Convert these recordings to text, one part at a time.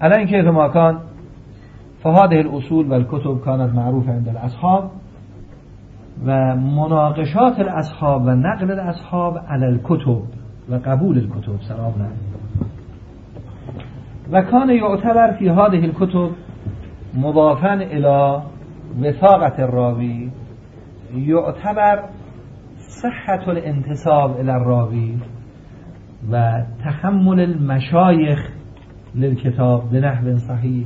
الان كيف ما كان فهذه الأصول والكتب كانت معروفة عند الأصحاب ومناقشات الأصحاب ونقل الأصحاب على الكتب وقبول الكتب سرابنا. وكان يعتبر في هذه الكتب مضافا إلى وثاقة الراوي يعتبر صحة الانتساب إلى الراوي وتحمل المشايخ للكتاب بنحو صحيح.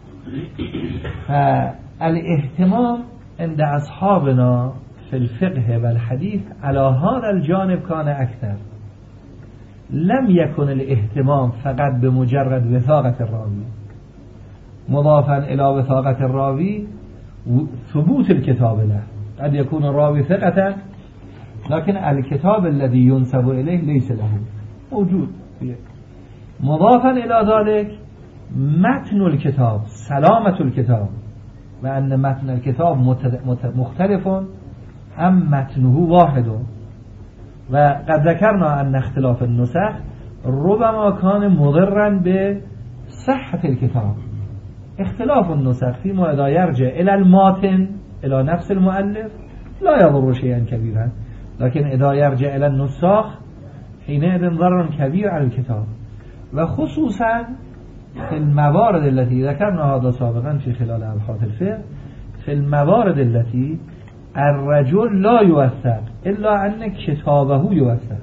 فالاهتمام عند أصحابنا في الفقه والحديث على هذا الجانب كان أكثر. لم يكن الاهتمام فقط بمجرد وثاقة الراوي، مضافا إلى وثاقة الراوي ثبوت الكتاب له. قد يكون الراوي ثقة لكن الكتاب الذي ينسب إليه ليس له موجود. مضافا إلى ذلك متن الكتاب، سلامة الكتاب، وأن متن الكتاب مختلف أم متنه واحد. وقد ذكرنا أن اختلاف النسخ ربما كان مضرا بصحة الكتاب. اختلاف النسخ فيما إذا يرجع إلى الماتن إلى نفس المؤلف لا يضر شيئا كبيرا، لكن إذا يرجع إلى النساخ حينئذ ضرر كبير على الكتاب. وخصوصا في الموارد التي ذكرنا هذا سابقا في خلال أبحاث الفقه، في الموارد التي الرجل لا يوثق إلا أن كتابه يوثق.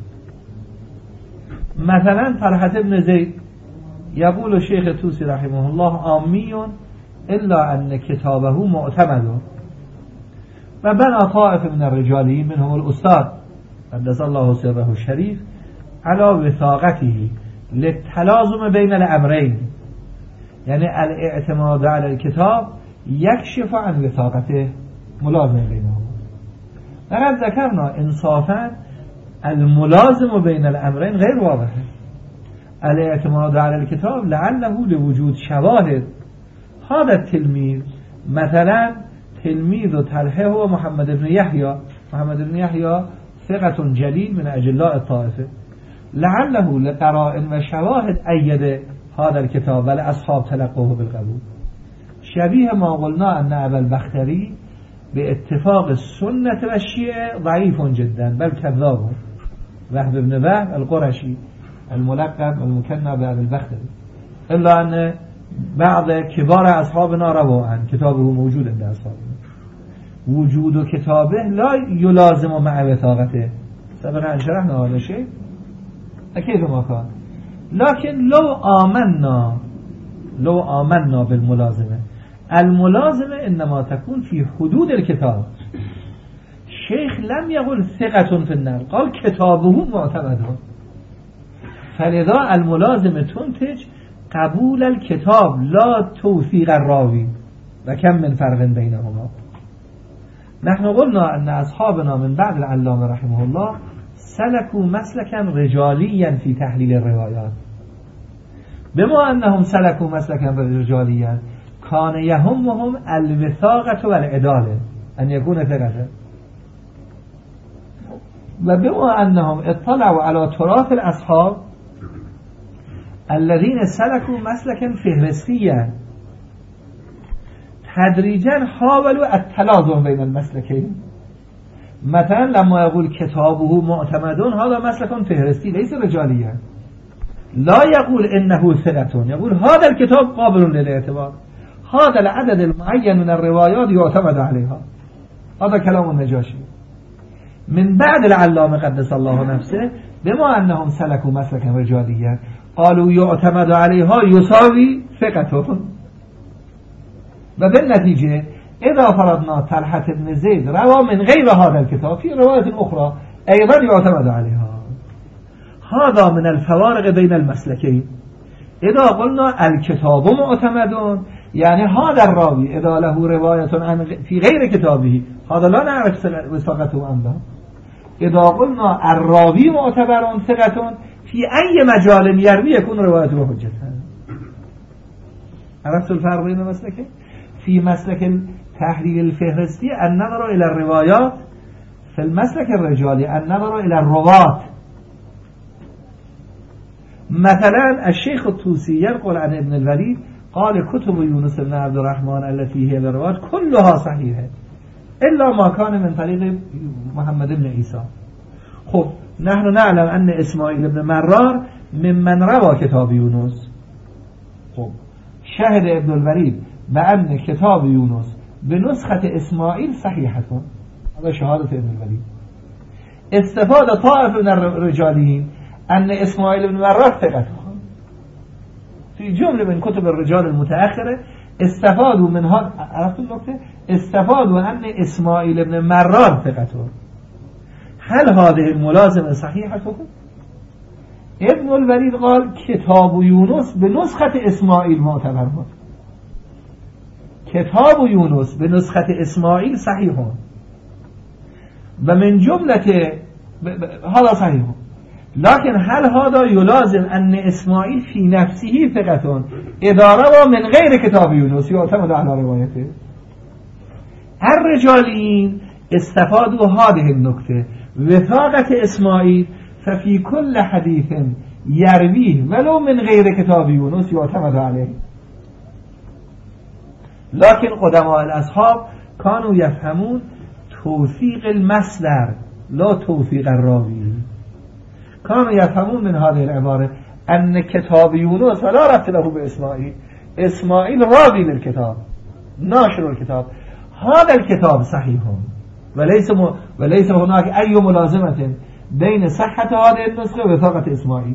مثلا طلحة بن زيد يقول الشيخ الطوسي رحمه الله آمي إلا أن كتابه معتمد. وبنى طائف من الرجالين منهم الأستاذ قدس الله سره الشريف على وثاقته للتلازم بين الأمرين، يعني الاعتماد على الكتاب يكشف عن وثاقته ملازم بينهما. لقد ذكرنا إنصافا الملازم بين الأمرين غير واضح. الاعتماد على الكتاب لعله لوجود شواهد. هذا التلميذ مثلا تلميذ طلحة هو محمد بن يحيى. محمد بن يحيى ثقة جليل من أجلاء الطائفة، لعله لقرائن وشواهد أيد هذا الكتاب والأصحاب تلقوه بالقبول. شبيه ما قلنا أن أبا البختري باتفاق السنة والشيعة ضعيف جدا بل كذاب. وهب بن وهب القرشي الملقب المكنى بأبي البختري، إلا أن بعض كبار أصحابنا رووا عن كتابه موجود عند أصحابنا. وجود كتابه لا يلازم مع وثاقته، سبقا شرحنا هذا الشيء كيف ما كان. لكن لو آمنا بالملازمة، الملازمة إنما تكون في حدود الكتاب. الشيخ لم يقل ثقة في النقل، قال كتابه معتمد. فلذا الملازمة تنتج قبول الكتاب لا توثيق الراوي. وكم من فرق بينهما. نحن قلنا أن أصحابنا من بعد العلامة رحمه الله سلكوا مسلكا رجاليا في تحليل الروايات. بما أنهم سلكوا مسلكا رجاليا كان يهمهم الوثاقة والعدالة أن يكون ثقة. وبما أنهم اطلعوا على تراث الأصحاب الذين سلكوا مسلكا فهرستيا تدريجا حاولوا التلازم بين المسلكين. مثلا لما يقول كتابه معتمدون هذا مسلك فهرستي ليس رجاليا، لا يقول إنه ثقة، يقول هذا الكتاب قابل للاعتبار، هذا العدد المعين من الروايات يعتمد عليها. هذا كلام النجاشي. من بعد العلامة قدس الله نفسه بما أنهم سلكوا مسلكا رجاليا قالوا يعتمد عليها يساوي ثقة. وبالنتيجة إذا فرضنا طلحة بن زيد روى من غير هذا الكتاب في رواية أخرى أيضا يعتمد عليها. هذا من الفوارق بين المسلكين. إذا قلنا الكتاب معتمد يعني هذا الراوي إذا له رواية في غير كتابه هذا لا نعرف وثاقته أم لا. إذا قلنا الراوي معتبر ثقة في أي مجال يروي يكون روايته حجة. عرفت الفرق بين المسلكين؟ في مسلك التحليل الفهرستي النظر إلى الروايات، في المسلك الرجالي النظر إلى الرواة. مثلا الشيخ الطوسي ينقل عن ابن الوليد قال كتب يونس بن عبد الرحمن التي هي الروايات كلها صحيحة إلا ما كان من طريق محمد بن عيسى. خب نحن نعلم أن إسماعيل بن مرار ممن روى كتاب يونس. خب شهد ابن الوليد بأن كتاب يونس بنسخة إسماعيل صحيحة، هذا شهادة ابن الوليد. استفاد طائف من الرجالين أن إسماعيل بن مرار ثقة، في جملة من كتب الرجال المتأخرة استفادوا من هذا، عرفتوا النقطة؟ استفادوا أن إسماعيل بن مرار ثقة. هل هذه الملازمة صحيحة؟ ابن الوليد قال كتاب يونس بنسخة إسماعيل معتبر، كتاب يونس بنسخة إسماعيل صحيح، ومن جملة هذا صحيح، لكن هل هذا يلازم أن إسماعيل في نفسه ثقة إذا روى من غير كتاب يونس يعتمد على روايته؟ الرجاليين استفادوا هذه النكتة، وثاقة إسماعيل ففي كل حديث يرويه ولو من غير كتاب يونس يعتمد عليه. لكن قدماء الأصحاب كانوا يفهمون توثيق المصدر لا توثيق الراوي. كانوا يفهمون من هذه العبارة أن كتاب يونس ولا ربط له بإسماعيل، إسماعيل راوي للكتاب ناشر الكتاب، هذا الكتاب صحيح وليس هناك أي ملازمة بين صحة هذه النسخة ووثاقة إسماعيل.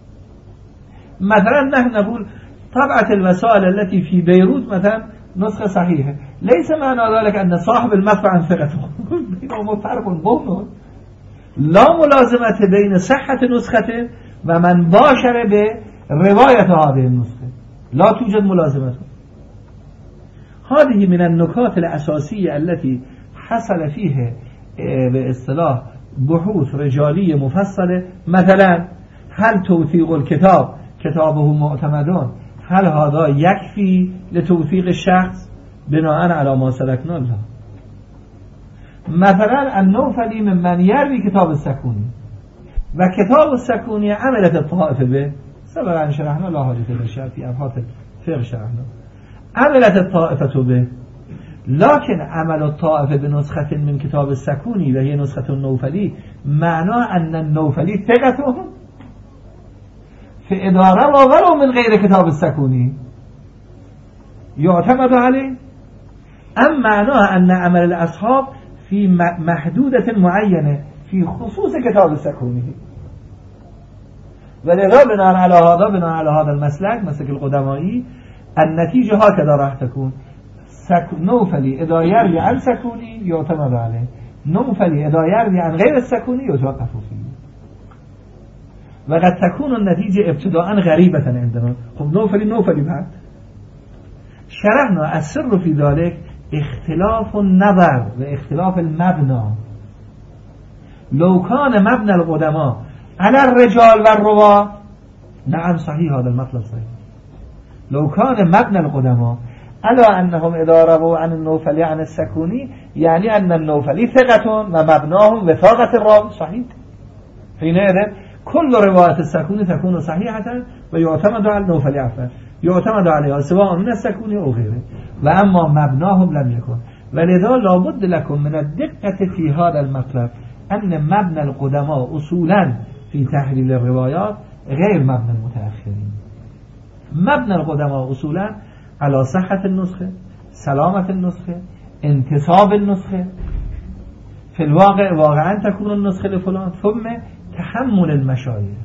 مثلا نحن نقول طبعة المسائل التي في بيروت مثلا نسخة صحيحة، ليس معنى ذلك أن صاحب المطبعة ثقته، بينهما فرق بين، لا ملازمة بين صحة نسخته ومن باشر برواية هذه النسخة، لا توجد ملازمة. هذه من النكات الأساسية التي حصل فيها باصطلاح بحوث رجالية مفصلة. مثلا هل توثيق الكتاب كتابه معتمدون هل هذا يكفي لتوثيق الشخص بناء على ما سلكنا له؟ مثلا النوفلي ممن يروي كتاب السكوني، وكتاب السكوني عملت الطائفة به، سبقا شرحنا لا حاجة للشرح في أبحاث الفقه شرحنا، عملت الطائفة به، لكن عمل الطائفة بنسخة من كتاب السكوني وهي نسخة النوفلي معناه أن النوفلي ثقته في إدارة ولو من غير كتاب السكوني يعتمد عليه، أم معناه أن عمل الأصحاب في محدودة معينة في خصوص كتاب السكوني. ولذا بناء على هذا المسلك، مسلك القدمائي، النتيجة هكذا راح تكون: نوفلي إذا يروي عن سكوني يعتمد عليه، نوفلي إذا يروي عن غير السكوني يتوقف فيه. وقد تكون النتيجة ابتداء غريبة عندنا. خب نوفلي بعد شرحنا السر في ذلك اختلاف النظر واختلاف المبنى. لو كان مبنى القدماء على الرجال والرواة نعم صحيح، هذا المطلب صحيح. لو كان مبنى القدماء على أنهم إذا رووا عن النوفلي عن السكوني يعني أن النوفلي ثقة ومبناهم وثاقة الراوي صحيح، حينئذ كل رواية السكوني تكون صحيحة ويعتمد على النوفلي عفوا يعتمد عليها سواء من السكوني أو غيره، وأما مبناهم لم يكن. ولذا لابد لكم من الدقة في هذا المطلب أن مبنى القدماء أصولا في تحليل الروايات غير مبنى المتأخرين. مبنى القدماء أصولا على صحة النسخة، سلامة النسخة، انتصاب النسخة، في الواقع واقعا تكون النسخة لفلان، ثم تحمل المشايخ.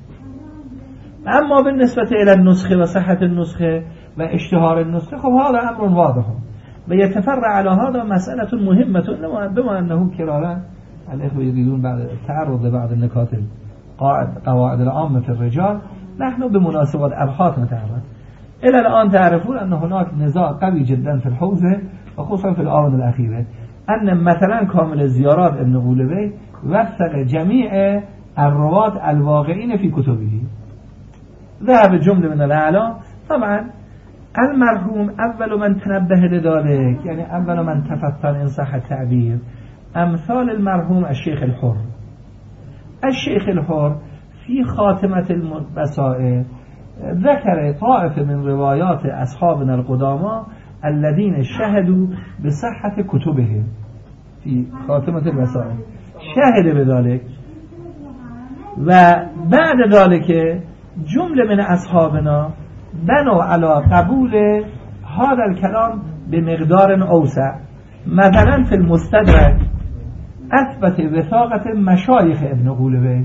اما بالنسبة إلى النسخة وصحة النسخة واشتهار النسخة خب هذا أمر واضح، ويتفرع على هذا مسألة مهمة، بما أنه كرارا الإخوة يريدون بعد التعرض لبعض النكات قواعد العامة في الرجال، نحن بمناسبة أبحاث نتعرض. إلى الآن تعرفون أن هناك نزاع قوي جدا في الحوزة وخصوصا في الآونة الأخيرة، أن مثلا كامل الزيارات ابن غولبي وثق جميع الرواة الواقعين في كتبه، ذهب جملة من الأعلام. طبعا المرحوم أول من تنبه لذلك، يعني أول من تفتن إن صح التعبير، أمثال المرحوم الشيخ الحر. الشيخ الحر في خاتمة المسائل ذكر طائفة من روايات أصحابنا القدامى الذين شهدوا بصحة كتبهم في خاتمة المسائل، شهد بذلك. وبعد ذلك جملة من أصحابنا بنوا على قبول هذا الكلام بمقدار أوسع. مثلا في المستدرك أثبت وثاقة مشايخ ابن غولبي،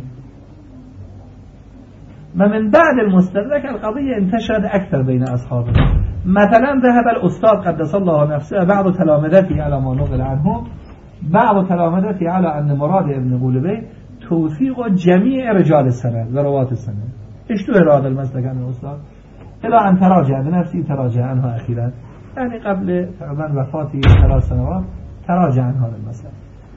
ومن بعد المستدرك القضية انتشرت أكثر بين أصحابه. مثلا ذهب الأستاذ قدس الله نفسه بعض تلامذته على ما نقل عنهم، بعض تلامذته على أن مراد ابن غولبي توثيق جميع رجال السند ورواة السند. اشتهر هذا المسلك عن الأستاذ إلى أن تراجع بنفسه، تراجع عنها أخيرا، يعني قبل تقريبا وفاته 3 سنوات تراجع عن هذا المسلك.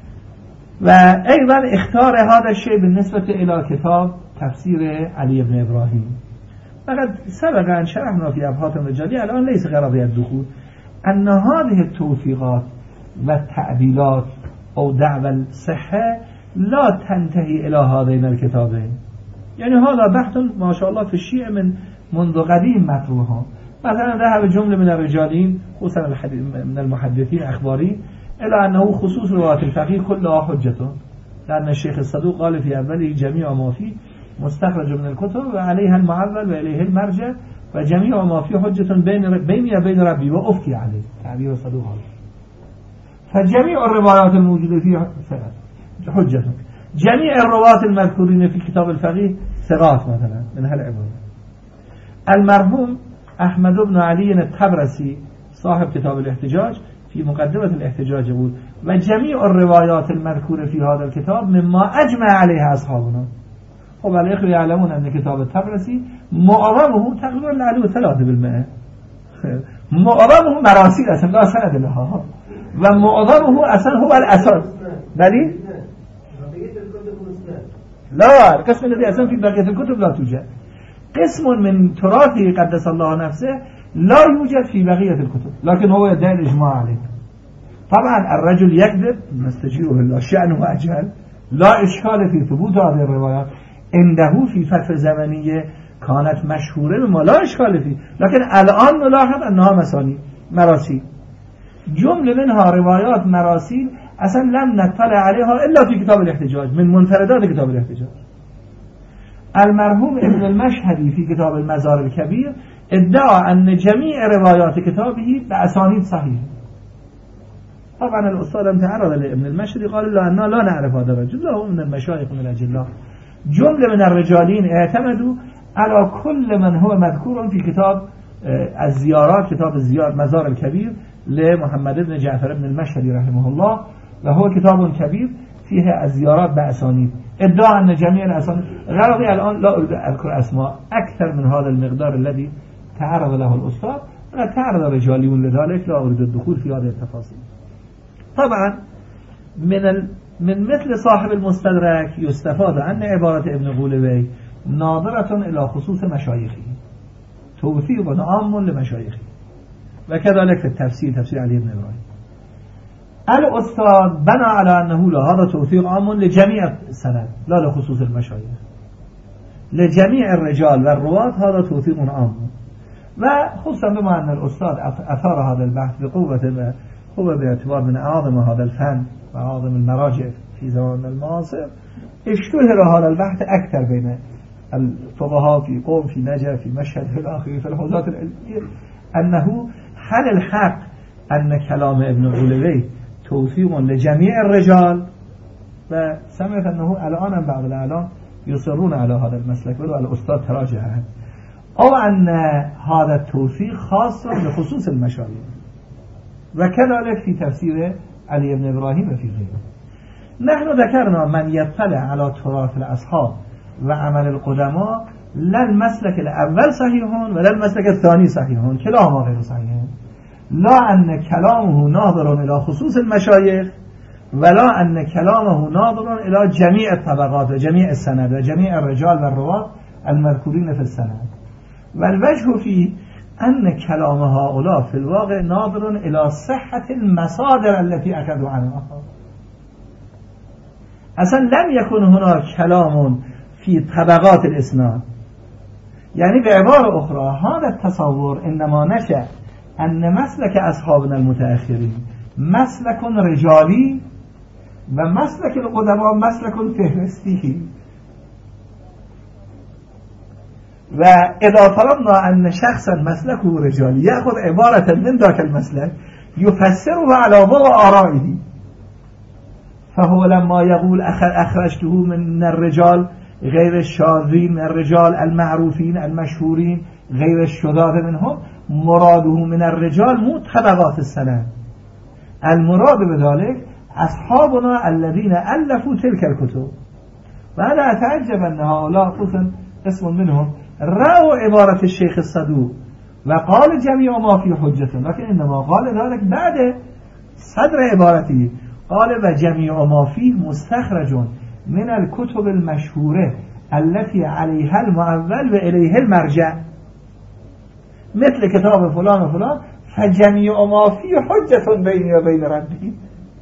وأيضا اختار هذا الشيء بالنسبة إلى كتاب تفسير علي بن إبراهيم. فقد سبق أن شرحنا في أبحاث الرجالية، الآن ليس غرضي الدخول، أن هذه التوثيقات والتعديلات أو دعوى الصحة لا تنتهي إلى هذين الكتابين. يعني هذا بحث ما شاء الله في الشيعة منذ قديم مطروحا. مثلا ذهب جملة من الرجالين خصوصا من المحدثين أخباري إلى أنه خصوص رواية الفقيه كلها حجة، لأن الشيخ الصدوق قال في أوله جميع ما فيه مستخرج من الكتب وعليها المعول وإليه المرجع وجميع ما فيه حجة بيني وبين ربي وأفتي عليه، تعبير الصدوق هذا. فجميع الروايات الموجودة فيه حجة، جميع الرواة المذكورين في كتاب الفقيه ثقات مثلا من هالعبارة. المرحوم أحمد بن علي الطبرسي صاحب كتاب الاحتجاج في مقدمة الاحتجاج يقول: وجميع الروايات المذكورة في هذا الكتاب مما أجمع عليها أصحابنا. خب الإخوة يعلمون أن كتاب الطبرسي معظمه تقريبا لعليه 3%، معظمه مراسيل أصلا لا سند لها، ومعظمه أصلا هو الأساس. بلي؟ لا، القسم الذي أصلا في بقية الكتب لا توجد. قسم من تراثه قدس الله نفسه لا يوجد في بقية الكتب، لكن هو يدعي الإجماع عليه. طبعا الرجل يكذب نستجيره الله شأنه أجل، لا إشكال في ثبوت هذه الروايات عنده في فترة زمنية كانت مشهورة بما لا إشكال فيه، لكن الآن نلاحظ أنها مسانيد مراسيل، جملة منها روايات مراسيل أصلا لم نطلع عليها إلا في كتاب الاحتجاج من منفردات كتاب الاحتجاج. المرحوم ابن المشهدي في كتاب المزار الكبير ادعى أن جميع روايات كتابه بأسانيد صحيحة. طبعا الأستاذ تعرض لابن المشهدي قال له أننا لا نعرف هذا الرجل، لا هو من المشايخ من الأجلاء. جملة من الرجالين اعتمدوا على كل من هو مذكور في كتاب الزيارات، كتاب الزيارات مزار الكبير لمحمد بن جعفر بن المشهدي رحمه الله، وهو كتاب كبير فيه الزيارات بأسانيد. ادعى أن جميع الأسانيد، غرضي الآن لا أريد أذكر أسماء أكثر من هذا المقدار الذي تعرض له الأستاذ، تعرض رجاليون لذلك، لا أريد الدخول في هذه التفاصيل. طبعا من مثل صاحب المستدرك يستفاد أن عبارة ابن غولبي ناظرة إلى خصوص مشايخه، توثيق عام لمشايخه، وكذلك في التفسير تفسير علي بن إبراهيم. الأستاذ بنى على أنه لا، هذا توثيق عام لجميع السند لا لخصوص المشايخ، لجميع الرجال والرواة هذا توثيق عام. وخصوصا بما أن الأستاذ أثار هذا البحث بقوة، هو باعتبار من أعظم هذا الفن وأعظم المراجع في زمان المعاصر، اشتهر هذا البحث أكثر بين الفقهاء في قوم، في نجف، في مشهد، في الآخر في الحوزات العلمية، أنه هل الحق أن كلام ابن غولبي توثيق لجميع الرجال؟ وسمعت أنه الآن بعض الأعلام يصرون على هذا المسلك، ولو الأستاذ تراجع عنه، أو أن هذا التوثيق خاص بخصوص المشايخ، وكذلك في تفسير علي بن إبراهيم وفي غيره. نحن ذكرنا من يطلع على تراث الأصحاب وعمل القدماء لا المسلك الأول صحيحون ولا المسلك الثاني صحيحون، كلاهما غير صحيحون. لا أن كلامه ناظر إلى خصوص المشايخ، ولا أن كلامه ناظر إلى جميع الطبقات وجميع السند وجميع الرجال والرواة المذكورين في السند. والوجه فيه أن كلام هؤلاء في الواقع ناظر إلى صحة المصادر التي أخذوا عنها. أصلا لم يكن هناك كلام في طبقات الإسناد، يعني بعبارة أخرى هذا التصور إنما نشأ أن مسلك أصحابنا المتأخرين مسلك رجالي ومسلك القدماء مسلك فهرستي. وإذا طلبنا أن شخصا مسلكه رجالي يأخذ عبارة من ذاك المسلك يفسره على ضوء آرائه، فهو لما يقول أخرجته من الرجال غير الشاذين، من الرجال المعروفين المشهورين غير الشذاذ منهم، مراده من الرجال مو طبقات السند، المراد بذلك أصحابنا الذين ألفوا تلك الكتب. وأنا أتعجب أن هؤلاء خصوصا اسم منهم رأوا عبارة الشيخ الصدوق وقال جميع ما في حجة، لكن إنما قال ذلك بعد صدر عبارته، قال وجميع ما فيه مستخرج من الكتب المشهورة التي عليها المعول وإليه المرجع، مثل كتاب فلان وفلان، فجميع ما فيه حجة بيني وبين ربي.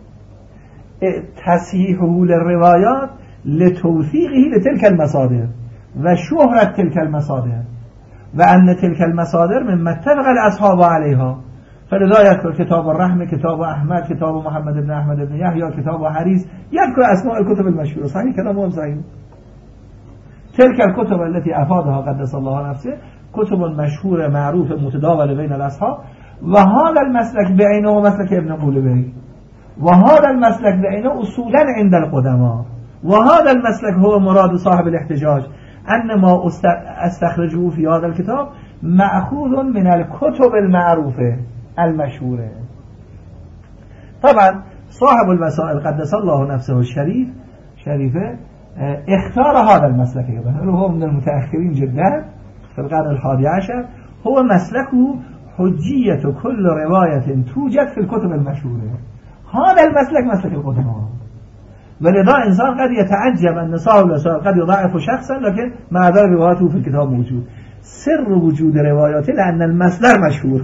تصحيحه للروايات لتوثيقه لتلك المصادر وشهرة تلك المصادر، وأن تلك المصادر مما اتفق الأصحاب عليها. فلذا يذكر كتاب الرحمة، كتاب أحمد، كتاب محمد بن أحمد بن يحيى، كتاب حريص، يذكر أسماء الكتب المشهورة. صحيح كلامهم صحيح. تلك الكتب التي أفادها قدس الله نفسه كتب مشهورة معروفة متداولة بين الأصحاب، وهذا المسلك بعينه مسلك ابن قولبی، وهذا المسلك بعينه أصولا عند القدماء، وهذا المسلك هو مراد صاحب الاحتجاج، أن ما استخرجه في هذا الكتاب مأخوذ من الكتب المعروفة المشهورة. طبعا صاحب المسائل قدس الله نفسه شريفة اختار هذا المسلك، هو من المتأخرين جدا في القرن 11، هو مسلكه حجية كل رواية توجد في الكتب المشهورة. هذا المسلك مسلك القدماء، ولذا إنسان قد يتعجب أن صاحب المسائل قد يضعف شخصا لكن مع ذلك رواياته في الكتاب موجود. سر وجود رواياته لأن المصدر مشهور.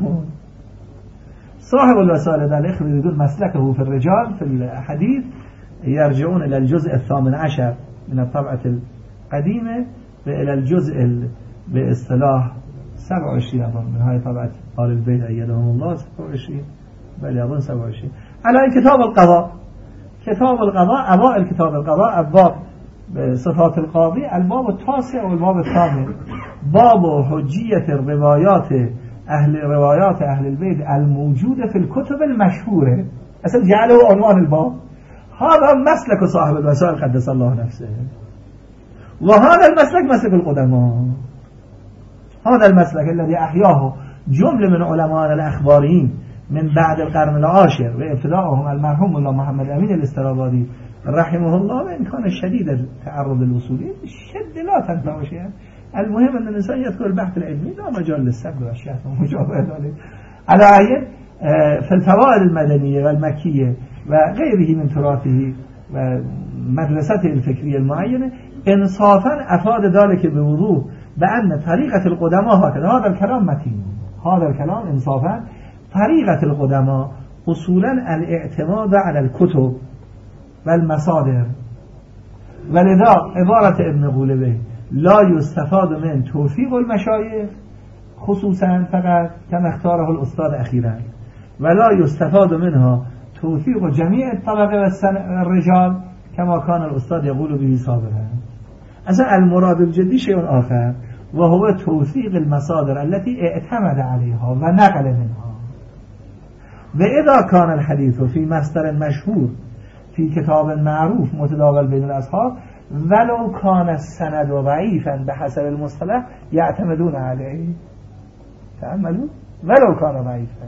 صاحب الوسائل ذلك يقول مسلكه في الرجال في الحديث يرجعون إلى الجزء 18 من الطبعة القديمة وإلى الجزء باصطلاح 27 أظن من هاي طبعة آل البيت أيدهم الله 27 بل أظن 27 على كتاب القضاء. كتاب القضاء أوائل كتاب القضاء أبواب صفات القاضي الباب التاسع والباب الثامن، باب حجية روايات أهل البيت الموجودة في الكتب المشهورة، أصلا جعله عنوان الباب. هذا مسلك صاحب الوسائل قدس الله نفسه، وهذا المسلك مسلك القدماء. هذا المسلك الذي أحياه جملة من علماء الأخباريين من بعد القرن العاشر وابتداءهم المرحوم الله محمد أمين الاسترابادي رحمه الله، وإن كان شديد التعرض للوصولي الشد لا تنفع شيئا. المهم أن الإنسان يدخل البحث العلمي لا مجال للسب والشهر ومجابهة ذلك. على عين في الفوائد المدنية والمكية وغيره من تراثه ومدرسته الفكرية المعينة إنصافا أفاد ذلك بوضوح بأن طريقة القدماء هكذا. هذا الكلام متين، هذا الكلام إنصافا طريقة القدماء أصولا الاعتماد على الكتب والمصادر، ولذا عبارة ابن قولبی لا يستفاد من توثيق المشايخ خصوصا فقط كما اختاره الأستاذ أخيرا، ولا يستفاد منها توثيق جميع الطبقة والرجال كما كان الأستاذ يقول به سابقا. أصلا المراد الجدي شيء آخر، وهو توثيق المصادر التي اعتمد عليها ونقل منها. وإذا كان الحديث في مصدر مشهور في كتاب معروف متداول بين الأصحاب ولو كان السند ضعيفا بحسب المصطلح يعتمدون عليه. تأملوا، ولو كان ضعيفا.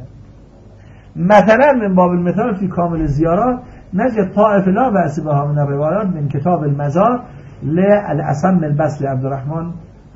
مثلا من باب المثال في كامل الزيارات نجد طائفة لا بأس بها من الروايات من كتاب المزار للأصم البصري عبد الرحمن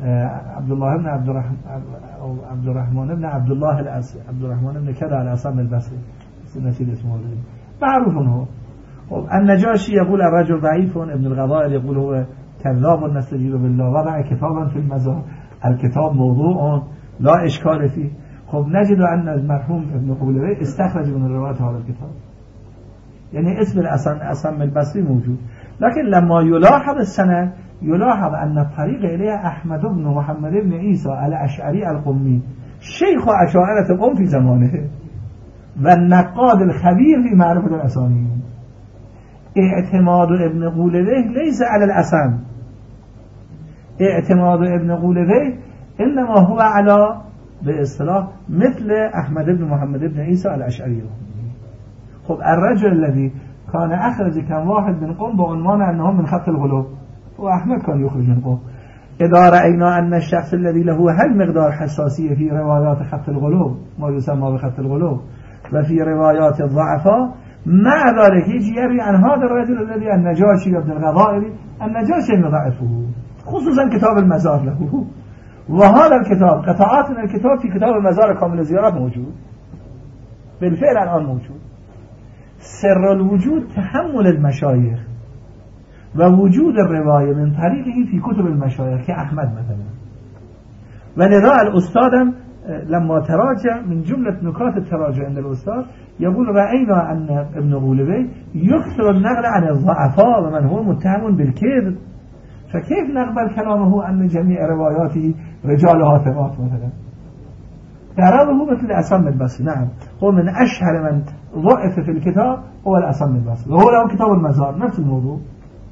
بن كذا الأصم البصري نسيت اسمه معروف هو. النجاشي يقول الرجل ضعيف، ابن الغضائر يقول هو كذاب نستجيب بالله، وضع كتابا في المزار، الكتاب موضوع لا إشكال فيه. خب نجد أن المرحوم ابن قولبی استخرج من الروايات هذا الكتاب، يعني اسم الأصم البصري موجود، لكن لما يلاحظ السند يلاحظ أن الطريق إليه أحمد بن محمد بن عيسى الأشعري القمي شيخ أشاعرة القوم في زمانه والنقاد الخبير في معرفة الأسانيد. اعتماد ابن قولبه ليس على الأسن، اعتماد ابن قولبه إنما هو على باصطلاح مثل أحمد بن محمد بن عيسى الأشعري. خب الرجل الذي كان أخرج كم واحد من قوم بعنوان أنهم من خط الغلو، وأحمد كان يخرج من قوم. إذا رأينا أن الشخص الذي له هل مقدار حساسية في روايات خط الغلو ما يسمى بخط الغلو وفي روايات الضعفاء، مع ذلك يجي يروي عن هذا الرجل الذي النجاشي ابن الغضائري النجاشي يضعفه، خصوصا كتاب المزار له. وهذا الكتاب قطعات من الكتاب في كتاب المزار كامل الزيارات موجود، بالفعل الآن موجود. سر الوجود تحمل المشايخ ووجود الرواية من طريقه في كتب المشايخ كأحمد مثلا. ولذا الأستاذ لما تراجع من جملة نكات التراجع عند الأستاذ يقول رأينا أن ابن غولبي يكثر النقل عن الضعفاء ومن هو متهم بالكذب، فكيف نقبل كلامه أن جميع رواياته رجالها ثقات مثلا؟ اعرابه مثل الأسم البصري. نعم هو من أشهر من ضعف في الكتاب هو الأسم البصري، وهو له كتاب المزار نفس الموضوع.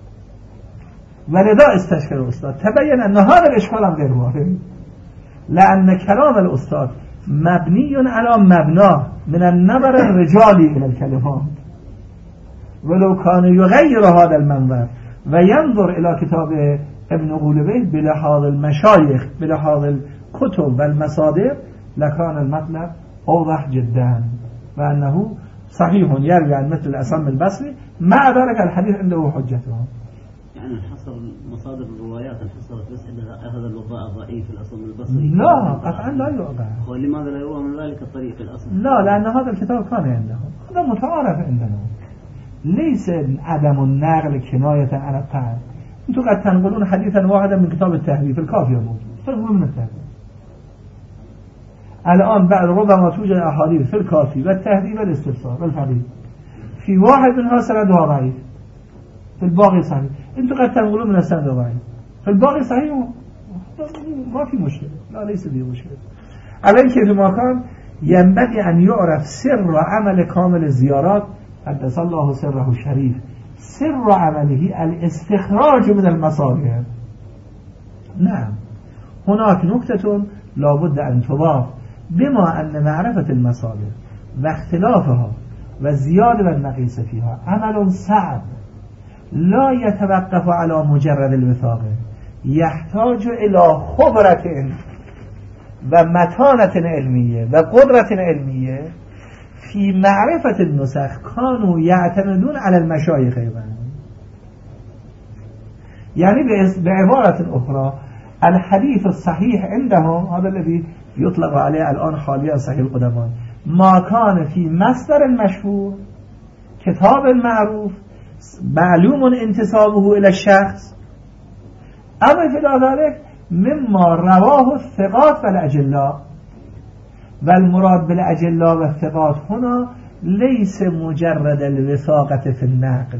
ولذا استشكل الأستاذ، تبين أن هذا الإشكال غير وارد، لأن كلام الأستاذ مبني على مبنى من النظر الرجالي إلى الكلمات، ولو كان يغير هذا المنظر وينظر إلى كتاب ابن غولبي بلحاظ المشايخ بلحاظ الكتب والمصادر لكان المطلب أوضح جدا، وأنه صحيح يروي عن مثل الأسم البصري مع ذلك الحديث عنده حجته. يعني الحصر مصادر الروايات انحصرت بس إذا هذا الوضاء ضعيف الأصم البصري؟ لا قطعا لا يوضع. ولماذا لا يروى من ذلك الطريق الأصل؟ لا لأن هذا الكتاب كان عندهم، هذا متعارف عندنا، ليس عدم النقل كناية عن الطعن. انتم قد تنقلون حديثا واحدا من كتاب التهذيب الكافي موجود، تنقلون من التهذيب. الآن بعد ربما توجد أحاديث في الكافي والتهذيب والاستفسار والفقيه، في واحد منها سندها ضعيف، في الباقي صحيح. انتم قد تنقلون من السند ضعيف، في الباقي صحيح، ما في مشكلة، لا ليس دي مشكلة. الان كيف ما كان ينبغي أن يعرف سر عمل كامل الزيارات قدس الله سره الشريف. سر عمله الاستخراج من المصادر. نعم هناك نكتة لابد أن تضاف، بما أن معرفة المصادر واختلافها والزيادة والنقيص فيها عمل صعب لا يتوقف على مجرد الوثاقة، يحتاج إلى خبرة ومتانة علمية وقدرة علمية في معرفة النسخ. كانوا يعتمدون على المشايخ أيضا، يعني بعبارة أخرى الحديث الصحيح عندهم هذا الذي يطلق عليه الآن حاليا صحيح القدماء، ما كان في مصدر مشهور كتاب معروف معلوم انتسابه إلى الشخص، أما في ذلك مما رواه الثقات والأجلاء. والمراد بالأجلاء والثقات هنا ليس مجرد الوثاقة في النقل،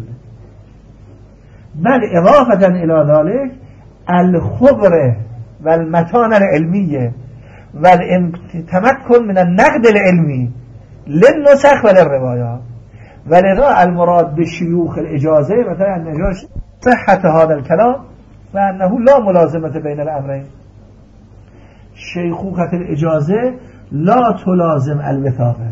بل إضافة إلى ذلك الخبرة والمتانة العلمية والتمكن من النقد العلمي للنسخ وللروايات. ولذا المراد بشيوخ الإجازة مثلا النجاشي صحة هذا الكلام وأنه لا ملازمة بين الأمرين. شيخوخة الإجازة لا تلازم الوثاقة،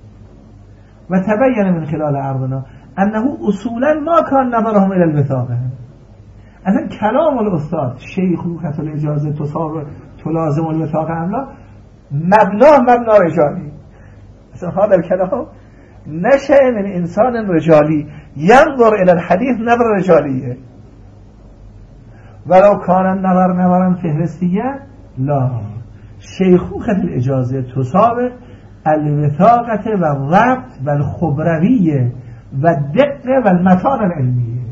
وتبين من خلال عرضنا أنه أصولا ما كان نظرهم إلى الوثاقة. أن كلام الأستاذ شيخوخة الإجازة تلازم الوثاقة أم لا مبنى رجالي. هذا الكلام نشأ من إنسان رجالي ينظر إلى الحديث نظر رجالية، ولو كان النظر نظرا فهرستيا لا. شيخوخة الإجازة تسابق الوثاقة والضبط والخبروية والدقة والمتانة العلمية.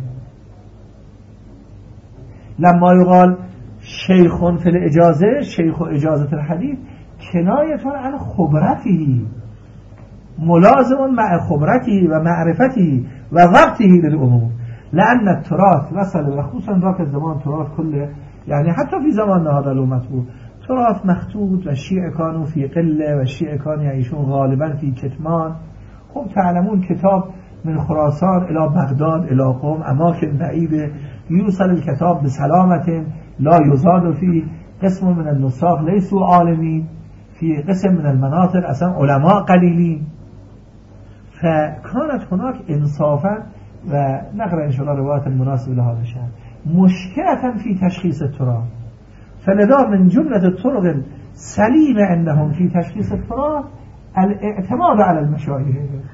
لما يقال شيخ في الإجازة شيخ إجازة الحديث كناية عن خبرته، ملازم مع خبرته ومعرفته وضبطه للأمور، لأن التراث وصل وخصوصا ذاك الزمان تراث كله يعني حتى في زمان هذا لو مطبوع تراث مخطوط والشيعة كانوا في قلة والشيعة كانوا يعيشون غالبا في كتمان. خب تعلمون كتاب من خراسان إلى بغداد إلى قم أماكن بعيدة يوصل الكتاب بسلامة لا يزاد فيه. قسم من النساخ ليسوا عالمين، في قسم من المناطق أصلا علماء قليلين. فكانت هناك إنصافا ونقرأ إن شاء الله رواية المناسبة لهذا الشأن مشكلة في تشخيص التراث. فلذا من جملة الطرق السليمة عندهم في تشخيص التراث الاعتماد على المشايخ.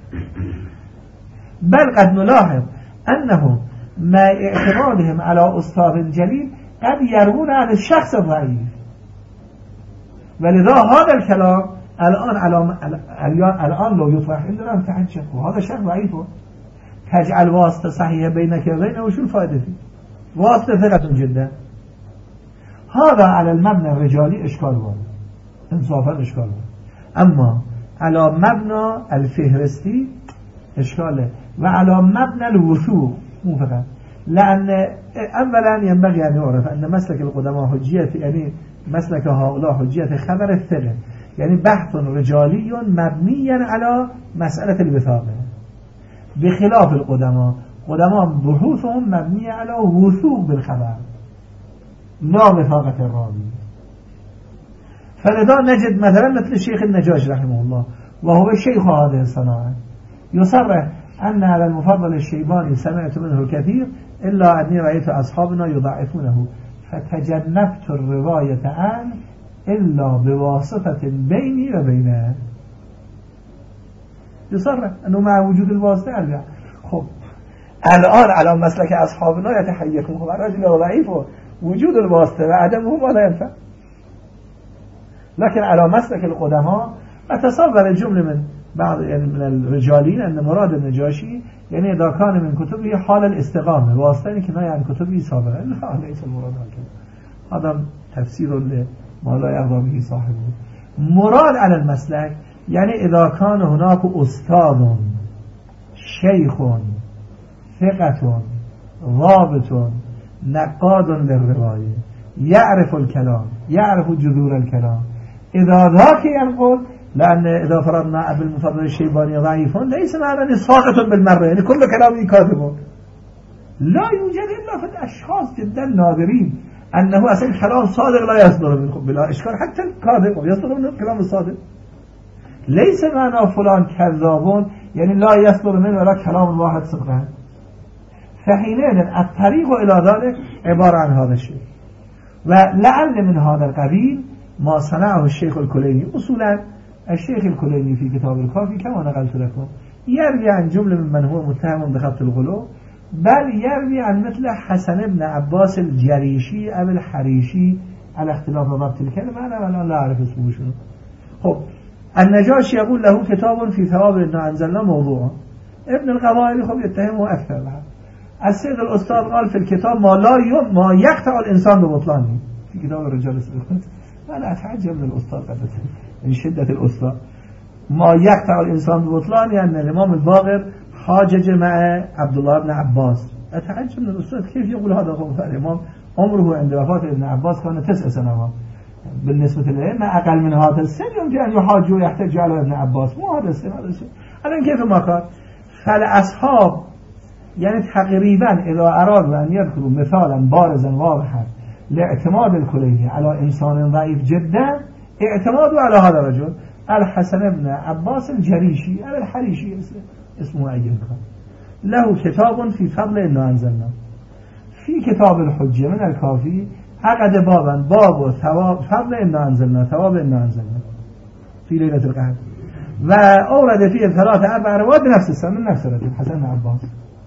بل قد نلاحظ أنه مع اعتمادهم على أستاذ جليل قد يروون عن الشخص الضعيف. ولذا هذا الكلام الآن لو يطرح عندنا تعجب وهذا شخص ضعيف تجعل واسطة صحيحة بينك وبينه وشو الفائدة فيه؟ واسطة ثقة جدا. هذا على المبنى الرجالي إشكال وارد إنصافا إشكال وارد. أما على مبنى الفهرستي إشكاله وعلى مبنى الوثوق مو فقط. لأن أولا ينبغي أن يعرف أن مسلك القدماء حجية يعني مسلك هؤلاء حجية خبر الثقة يعني بحث رجالي مبني على مسألة الوثاقة بخلاف القدماء. قدماء بحوثهم مبنية على وثوق بالخبر لا وثاقة الراوي. فلذا نجد مثلا مثل الشيخ النجاشي رحمه الله وهو شيخ هذه الصناعة يصرح أن على المفضل الشيباني سمعت منه الكثير إلا أني رأيت أصحابنا يضعفونه فتجنبت الرواية عنه إلا بواسطة بيني وبينه. يصرح أنه مع وجود الواسطة أرجع. خب الآن على مسلك أصحابنا يتحيكون الرجل ضعيفه وجود الواسطة وعدمه ما لا ينفع. لكن على مسلك القدماء أتصور الجملة من بعض يعني من الرجالين أن مراد النجاشي يعني إذا كان من كتبه حال الاستقامة واسطة يعني كنا يعني كتبه سابقا. لا ليس المراد هكذا. هذا تفسير لما لا يرضى به صاحبه. مراد على المسلك يعني إذا كان هناك أستاذ شيخ ثقة ضابط نقاد للرواية يعرف الكلام يعرف جذور الكلام إذا ذاك ينقل. لأن إذا فرضنا أبو المفضل الشيباني ضعيف ليس معنى ساقط بالمرة يعني كل كلامه كاذب. لا يوجد إلا في الأشخاص جدا نادرين أنه أصلا كلام صادق لا يصدر منه بلا إشكال حتى الكاذب يصدر منه الكلام الصادق. ليس معنى فلان كذابون يعني لا يصدر منه ولا كلام واحد صدقا. فحينئذ الطريق إلى ذلك عبارة عن هذا الشيء. ولعل من هذا القبيل ما صنعه الشيخ الكليني. أصولا الشيخ الكليني في كتاب الكافي كما نقلت لكم يروي عن جملة من هو متهم بخط الغلو بل يروي عن مثل حسن بن عباس الجريشي أو الحريشي على اختلاف ضبط الكلمة أنا لا أعرف اسمه شنو. خب النجاشي يقول له كتاب في ثواب إنا أنزلنا موضوعا. ابن القضائي خب يتهمه أكثر بعد. السيد الأستاذ قال في الكتاب ما يقطع الإنسان ببطلانه في كتاب الرجال السلوكات. أنا أتعجب من الأستاذ من شدة الأستاذ ما يقطع الإنسان ببطلان يعني الإمام الباقر حاجج مع عبد الله بن عباس. أتعجب من الأستاذ كيف يقول هذا الإمام عمره عند وفاة ابن عباس كان 9 سنوات بالنسبة للأئمة أقل من هذا السن يمكن أن يحاج ويحتج على ابن عباس مو هذا السن هذا السن. الآن كيف ما قال فالأصحاب يعني تقريبا إذا أرادوا أن يذكروا مثالا بارزا واضحا لاعتماد الكليني على إنسان ضعيف جدا اعتمادوا على هذا الرجل الحسن بن عباس الجريشي أو الحريشي اسمه أيضا له كتاب في فضل إنا أنزلنا. في كتاب الحجة من الكافي عقد بابا باب ثواب فضل إنا أنزلنا ثواب إنا أنزلنا في ليلة القدر وأورد فيه 3-4 روايات بنفس السنة من نفس الرجل حسن بن عباس.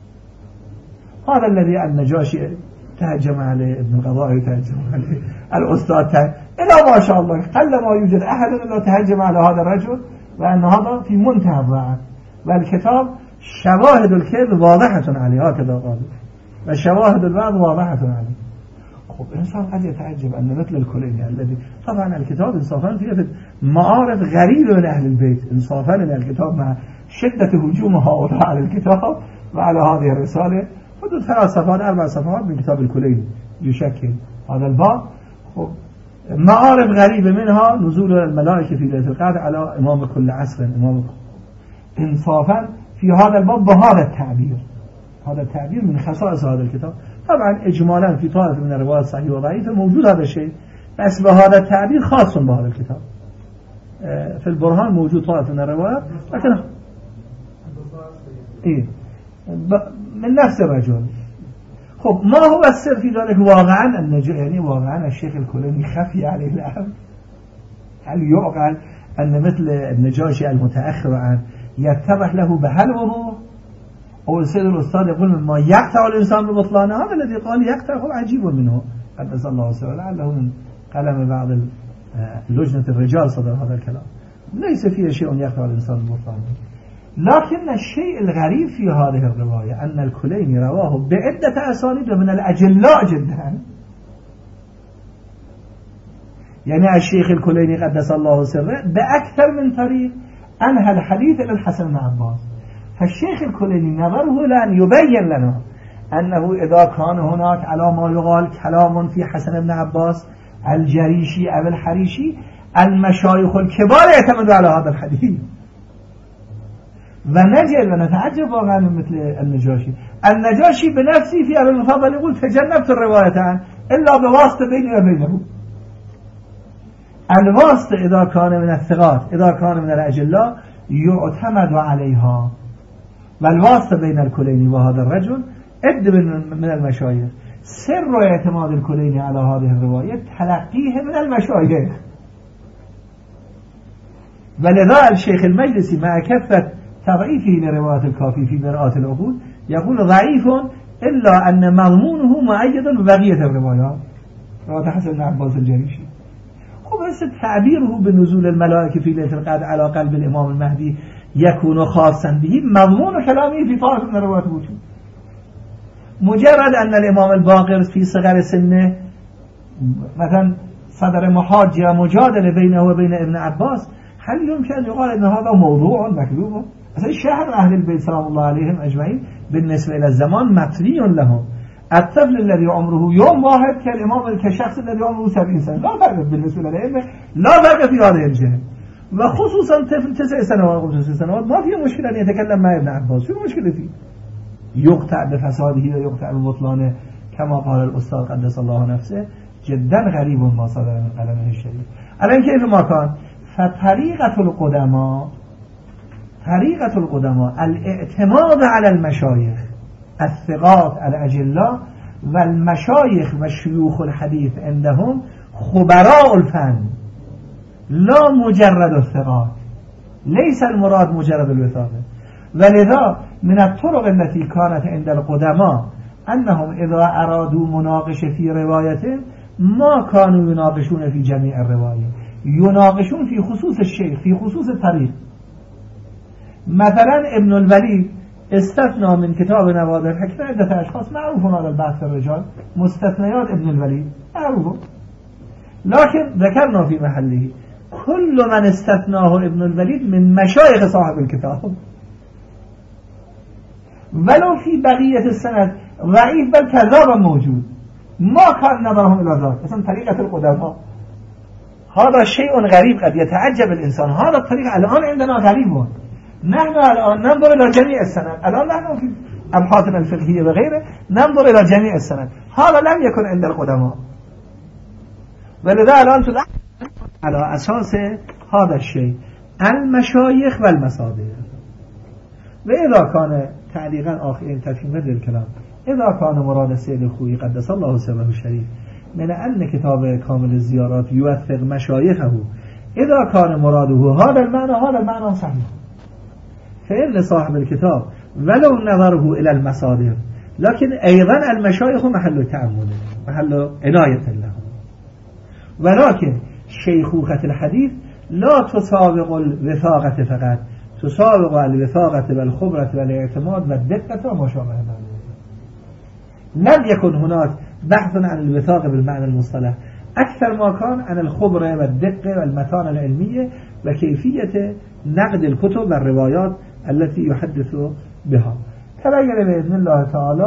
هذا الذي النجاشي تهجم عليه ابن القضائي تهجم عليه الأستاذ إلا ما شاء الله قل ما يوجد أحد إلا تهجم على هذا الرجل وأن هذا في منتهى الضعف. والكتاب شواهد الكذب واضحة عليه هكذا قال وشواهد البعض واضحة عليه. خب إنسان قد يتعجب أن مثل الكليني الذي طبعا الكتاب إنصافا فيه معارف غريبة من أهل البيت إنصافا أن الكتاب مع شدة هجوم هؤلاء على الكتاب وعلى هذه الرسالة حدود 3 صفحات 4 صفحات من كتاب الكليني يشكل هذا الباب. خب معارف غريبة منها نزول الملائكة في ليلة القدر على إمام كل عصر. إمام انصافا في هذا الباب بهذا التعبير، هذا التعبير من خصائص هذا الكتاب. طبعا إجمالا في طائفة من الروايات صحيح وضعيفة موجود هذا الشيء، بس بهذا التعبير خاص بهذا الكتاب. في البرهان موجود طائفة من الروايات لكن من نفس الرجل. خب ما هو السر في ذلك واقعا؟ يعني واقعا الشيخ الكليني خفي عليه الأمر. هل يعقل أن مثل النجاشي المتأخر عنه يتضح له بهل وضوح؟ أو السيد الأستاذ يقول مما يقطع الإنسان ببطلانه، هذا الذي قال يقطع هو عجيب منه قدس الله سبحانه لعله من قلم بعض لجنة الرجال صدر هذا الكلام. ليس فيه شيء يقطع الإنسان ببطلانه. لكن الشيء الغريب في هذه الرواية أن الكليني رواه بعدة أسانيد من الأجلاء جدا. يعني الشيخ الكليني قدس الله سره بأكثر من طريق أنهى الحديث إلى الحسن بن عباس. فالشيخ الكليني نظره لأن يبين لنا أنه إذا كان هناك على ما يقال كلام في حسن بن عباس الجريشي أو الحريشي، المشايخ الكبار يعتمدوا على هذا الحديث. ونجل ونتعجب واقعا مثل النجاشي بنفسه في أبي المفضل يقول تجنبت الرواية عنه إلا بواسطة بيني وبينه. الواسطة إذا كان من الثقات إذا كان من الأجلاء يعتمد عليها، والواسطة بين الكليني وهذا الرجل عد من المشايخ. سر اعتماد الكليني على هذه الرواية تلقيه من المشايخ. ولذا الشيخ المجلسي مع كثرة تضعيفه لرواية الكافي في مرآة العقول يقول ضعيف إلا أن مضمونه مؤيد ببقية الروايات. رواية حسن بن عباس الجريشي بس تعبيره بنزول الملائكة في ليلة القدر على قلب الإمام المهدي يكون خاصا به مضمون كلامه في طائفة من روايات وجود. مجرد أن الإمام الباقر في صغر سنه مثلا صدر محاجة مجادلة بينه وبين ابن عباس، هل يمكن أن يقال أن هذا موضوع مكذوب؟ أصلا شهر أهل البيت سلام الله عليهم أجمعين بالنسبة إلى الزمان مطلي لهم. الطفل الذي عمره يوم واحد كالإمام كشخص الذي عمره 70 سنة، لا فرق بالنسبة للأئمة، لا فرق في هذه الجهة. وخصوصا طفل 9 سنوات أو 9 سنوات ما فيه مشكلة أن يتكلم مع ابن عباس، شو مشكلة فيه؟ يقطع بفساده ويقطع ببطلانه كما قال الأستاذ قدس الله نفسه. جدا غريب ما صدر من قلمه الشريف. الآن كيف ما كان؟ فطريقة القدماء الاعتماد على المشايخ الثقات الأجلاء والمشايخ وشيوخ الحديث عندهم خبراء الفن لا مجرد الثقات، ليس المراد مجرد الوثاقة. ولذا من الطرق التي كانت عند القدماء أنهم إذا أرادوا مناقشة في رواية ما كانوا يناقشون في جميع الرواية، يناقشون في خصوص الشيخ، في خصوص الطريق. مثلا ابن الوليد استثنى من كتاب نوادر الحكمة عدة أشخاص معروفون هذا البحث الرجال، مستثنيات ابن الوليد معروف، لكن ذكرنا في محله كل من استثناه ابن الوليد من مشايخ صاحب الكتاب، ولو في بقية السند ضعيف بل كذابا موجود، ما كان نظرهم إلى ذلك. مثلا طريقة القدماء هذا شيء غريب قد يتعجب الإنسان. هذا الطريقة الآن عندنا غريب. نحن الآن ننظر إلى جميع السند، الآن نحن في أبحاثنا الفقهية وغيره ننظر إلى جميع السند، هذا لم يكن عند القدماء. ولذا الآن على أساس هذا الشيء المشايخ والمصادر. وإذا كان تعليقا آخرين تفهيما للكلام، إذا كان مراد السيد الخوئي قدس الله سره الشريف من أن كتاب كامل الزيارات يوثق مشايخه، إذا كان مراده هذا المعنى صحيح، فإن صاحب الكتاب ولو نظره إلى المصادر لكن أيضا المشايخ محل تأمل، محل عناية له. ولكن شيخوخة الحديث لا تسابق الوثاقة فقط، تسابق الوثاقة والخبرة والاعتماد والدقة وما شابه ذلك. لم يكن هناك بحث عن الوثاقة بالمعنى المصطلح، أكثر ما كان عن الخبرة والدقة والمتانة العلمية وكيفية نقد الكتب والروايات التي يحدث بها. تبين بإذن الله تعالى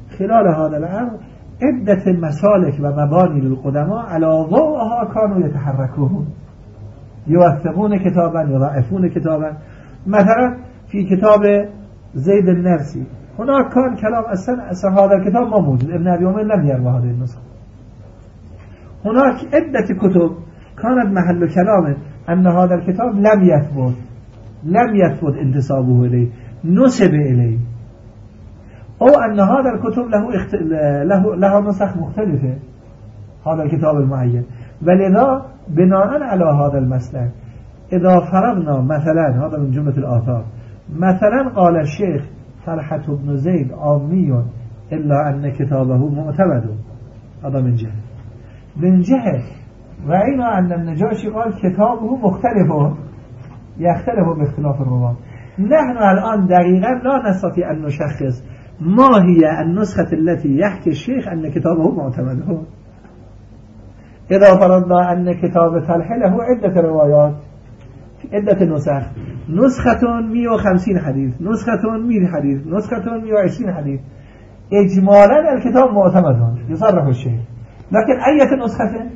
خلال هذا العقد عدة مسالك ومباني للقدماء على ضوءها كانوا يتحركون، يوثقون كتابا، يضعفون كتابا. مثلا في كتاب زيد النرسي هناك كان كلام أصلا هذا الكتاب ما موجود، ابن أبي عمر لم يروى هذه النسخة. هناك عدة كتب كانت محل كلام أن هذا الكتاب لم يثبت انتسابه إليه، نسب إليه، أو أن هذا الكتب له نسخ مختلفة، هذا الكتاب المعين. ولذا بناء على هذا المسلك إذا فرضنا مثلا، هذا من جملة الآثار، مثلا قال الشيخ طلحة بن زيد عامي إلا أن كتابه معتمد، هذا من جهة رأينا أن النجاشي قال كتابه مختلف يختلف باختلاف الرواة. نحن الآن دقيقا لا نستطيع أن نشخص ما هي النسخة التي يحكي الشيخ أن كتابه معتمد. إذا فرضنا أن كتاب طلحة له عدة روايات، عدة نسخ، نسخة 150 حديث، نسخة 100 حديث، نسخة 120 حديث، إجمالا الكتاب معتمد يصرح الشيخ. لكن أي نسخة؟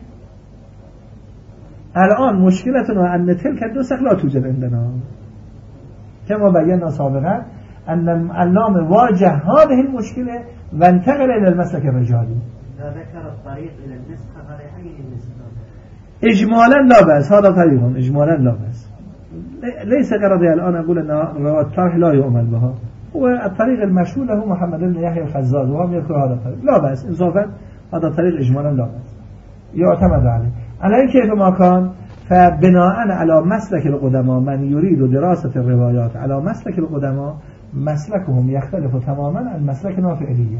الآن مشكلتنا أن تلك النسخ لا توجد عندنا، كما بينا سابقا أن العلامة واجه هذه المشكلة وانتقل إلى المسلك الرجالي. إذا ذكر الطريق إلى النسخة هذا يحيي النسخة إجمالا لا بأس، هذا طريق إجمالا لا بأس. ليس قرضي الآن أقول أن رواية الطرح لا يؤمن بها، هو الطريق المشهور له محمد بن يحيى الخزاز وهم يذكر هذا الطريق، لا بأس إنصافا، هذا الطريق إجمالا لا بأس يعتمد عليه. على كيف ما كان، فبناء على مسلك القدماء من يريد دراسة الروايات على مسلك القدماء مسلكهم يختلف تماما عن مسلكنا فعليا.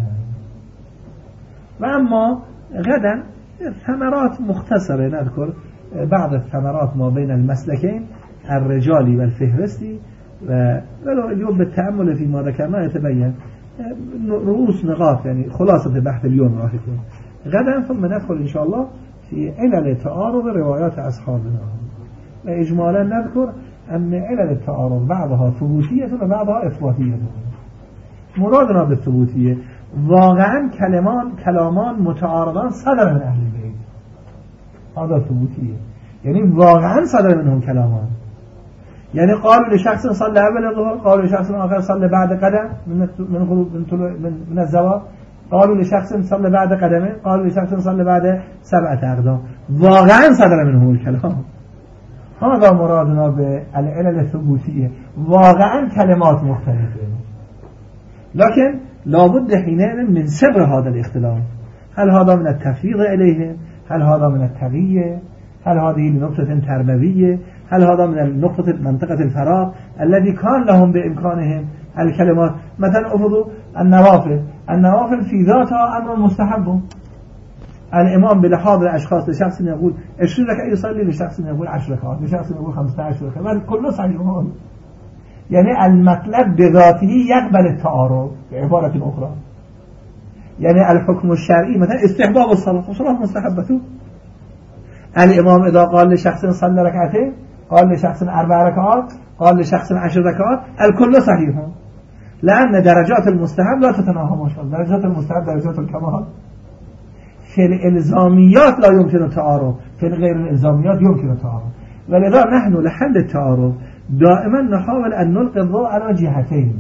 وأما غدا ثمرات مختصرة نذكر بعض الثمرات ما بين المسلكين الرجالي والفهرستي، ولو اليوم بالتأمل فيما ذكرنا يتبين رؤوس نقاط، يعني خلاصة بحث اليوم راح يكون غدا. ثم ندخل إن شاء الله في علل تعارض روايات أصحابنا. وإجمالا نذكر أن علل التعارض بعضها ثبوتية وبعضها إثباتية. مرادنا بالثبوتية واقعا كلامان متعارضان صدر من أهل البيت، هذا ثبوتية، يعني واقعا صدر منهم كلامان. يعني قالوا لشخص صلى قبل الظهر، قالوا لشخص آخر صلى بعد قدم من غروب من الزوال، قالوا لشخص صلى بعد قدمه، قالوا لشخص صلى بعد 7 أقدام، واقعا صدر منهم الكلام. هذا مرادنا بالعلل الثبوتية، واقعا كلمات مختلفة، لكن لابد حينئذ من سر هذا الاختلاف. هل هذا من التفريط إليهم؟ هل هذا من التغيير؟ هل هذه لنقطة تربوية؟ هل هذا من منطقة الفراغ الذي كان لهم بإمكانهم الكلمات؟ مثلا أفضوا النوافل في ذاتها أمر مستحب. الإمام بلحاظ الأشخاص، لشخص يقول 20 ركعة يصلي، لشخص يقول 10 ركعات، لشخص يقول 15 ركعة، كله صحيح. يعني المطلب بذاته يقبل التعارض. بعبارة أخرى يعني الحكم الشرعي مثلا استحباب الصلاة، والصلاة مستحبة. الإمام إذا قال لشخص صلى ركعتين، قال لشخص 4 ركعات، قال لشخص 10 ركعات، الكل صحيح، لأن درجات المستحب لا تتناهى ما شاء الله. درجات المستحب درجات الكمال. في الإلزاميات لا يمكن التعارض، في غير الإلزاميات يمكن التعارض. ولذا نحن لحل التعارض دائما نحاول أن نلقي الضوء على جهتين: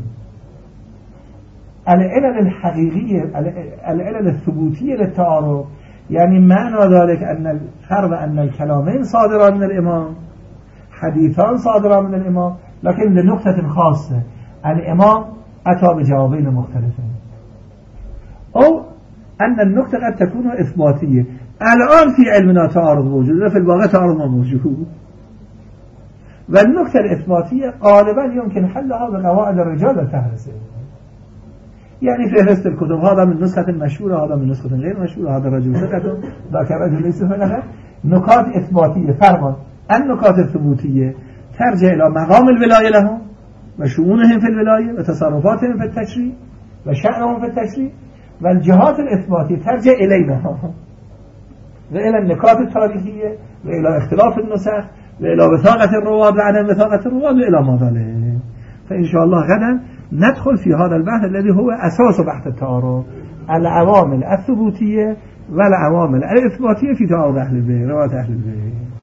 العلل الحقيقية، العلل الثبوتية للتعارض، يعني معنى ذلك أن الفرض أن الكلامين صادران من الإمام، حديثان صادران من الإمام، لكن لنقطة خاصة الإمام أتى بجوابين مختلفين، أو أن النقطة قد تكون إثباتية. الآن في علمنا تعارض موجود، في الواقع تعارض ما موجود. والنقطة الإثباتية غالبا يمكن حلها بقواعد الرجال الفهرسة، يعني فهرست الكتب، هذا من نسخة مشهورة، هذا من نسخة غير مشهورة، هذا الرجل ثقة، ذاك الرجل ليس ثقة. نقاط إثباتية فرقا. النقاط الثبوتية ترجع إلى مقام الولاية لهم وشؤونهم في الولاية وتصرفاتهم في التشريع وشأنهم في التشريع، والجهات الإثباتية ترجع إلينا وإلى النقاط التاريخية وإلى اختلاف النسخ وإلى وثاقة الرواد وعدم وثاقة الرواد وإلى ما ذلك. فإن شاء الله غدا ندخل في هذا البحث الذي هو أساس بحث التعارض، العوامل الثبوتية والعوامل الإثباتية في تعارض أهل البيت، رواية أهل البيت.